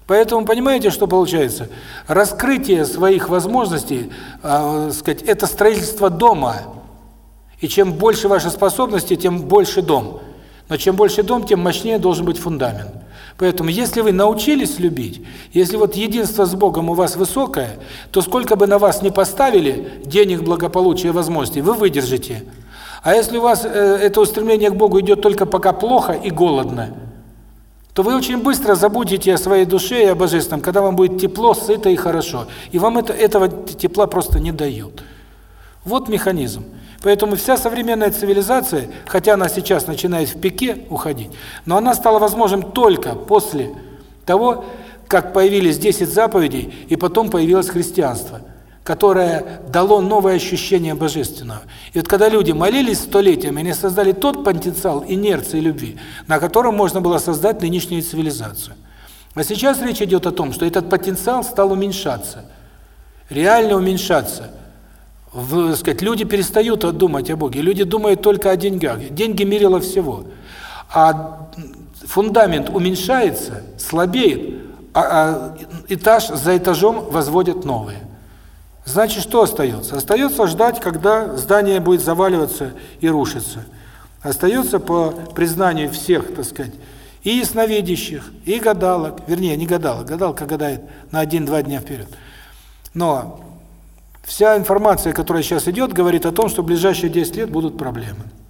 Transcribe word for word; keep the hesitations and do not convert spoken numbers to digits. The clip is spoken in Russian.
Поэтому понимаете, что получается? Раскрытие своих возможностей, э, сказать, это строительство дома. И чем больше ваши способности, тем больше дом. Но чем больше дом, тем мощнее должен быть фундамент. Поэтому, если вы научились любить, если вот единство с Богом у вас высокое, то сколько бы на вас ни поставили денег, благополучия, возможностей, вы выдержите. А если у вас э, это устремление к Богу идет только пока плохо и голодно, то вы очень быстро забудете о своей душе и о Божественном, когда вам будет тепло, сыто и хорошо. И вам это, этого тепла просто не дают. Вот механизм. Поэтому вся современная цивилизация, хотя она сейчас начинает в пике уходить, но она стала возможным только после того, как появились десять заповедей, и потом появилось христианство, которое дало новое ощущение божественного. И вот когда люди молились столетиями, они создали тот потенциал инерции любви, на котором можно было создать нынешнюю цивилизацию. А сейчас речь идет о том, что этот потенциал стал уменьшаться, реально уменьшаться. В, сказать, люди перестают думать о Боге, люди думают только о деньгах. Деньги мерило всего. А фундамент уменьшается, слабеет, а, а этаж за этажом возводят новые. Значит, что остается? Остается ждать, когда здание будет заваливаться и рушиться. Остается, по признанию всех, так сказать, и ясновидящих, и гадалок, вернее, не гадалок, гадалка гадает на один-два дня вперед. Но вся информация, которая сейчас идет, говорит о том, что в ближайшие десять лет будут проблемы.